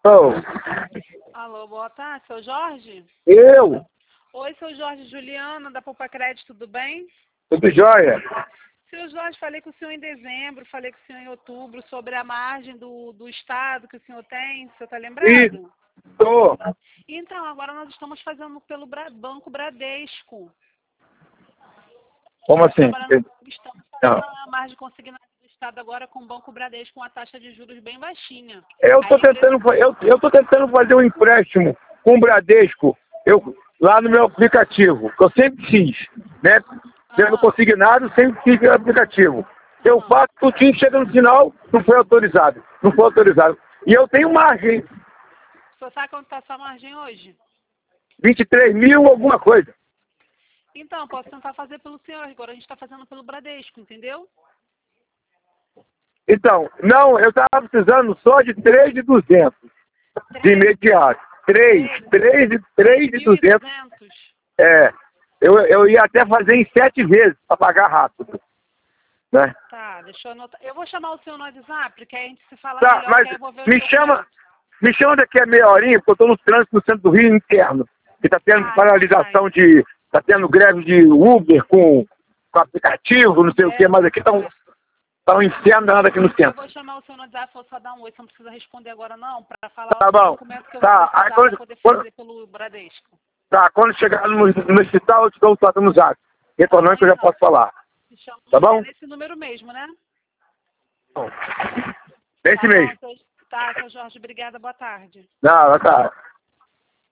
Oh, Alô, boa tarde, seu Jorge? eu? Oi, seu Jorge, Juliana, da Poupa Crédito, tudo bem? Tudo jóia? Seu Jorge, falei com o senhor em dezembro, falei com o senhor em outubro sobre a margem do estado que o senhor tem, o senhor está lembrado? Isso, tô. Então, agora nós estamos fazendo pelo Banco Bradesco. Como assim? Estamos Não. fazendo a margem consignada do estado agora com o Banco Bradesco com a taxa de juros bem baixinha. Eu tô Aí, tentando fazer um empréstimo com o Bradesco, lá no meu aplicativo, que eu sempre fiz, né? Sendo consignado, sempre fiz pelo aplicativo. Eu faço tudo, chega no final, não foi autorizado. Não foi autorizado. E eu tenho margem, o senhor sabe quanto está a sua margem hoje? 23 mil alguma coisa. Então, posso tentar fazer pelo senhor, agora a gente está fazendo pelo Bradesco, entendeu? Então, não, eu estava precisando só de 3.200 de imediato. 3.200. 1.200. É, eu ia até fazer em 7 vezes para pagar rápido, né? Tá, deixa eu anotar. Eu vou chamar o senhor no WhatsApp, porque aí a gente se fala Tá, melhor, mas que aí eu vou ver os me documentos. chama daqui a meia horinha, porque eu estou no trânsito no centro do Rio interno. Que está tendo paralisação está tendo greve de Uber com aplicativo, não sei o que, mas aqui tá um inferno danado aqui no Eu centro. vou chamar o senhor no WhatsApp, vou só dar um oi, você não precisa responder agora não, para falar Tá os bom. documentos que eu Tá, vou precisar aí para poder fazer pelo Bradesco. tá, quando chegar no hospital, eu te dou um toque no zap. Retornando que eu já posso falar. Tá bom? É nesse número mesmo, né? Esse mesmo. Tá, seu Jorge, obrigada, boa tarde. Não, tá.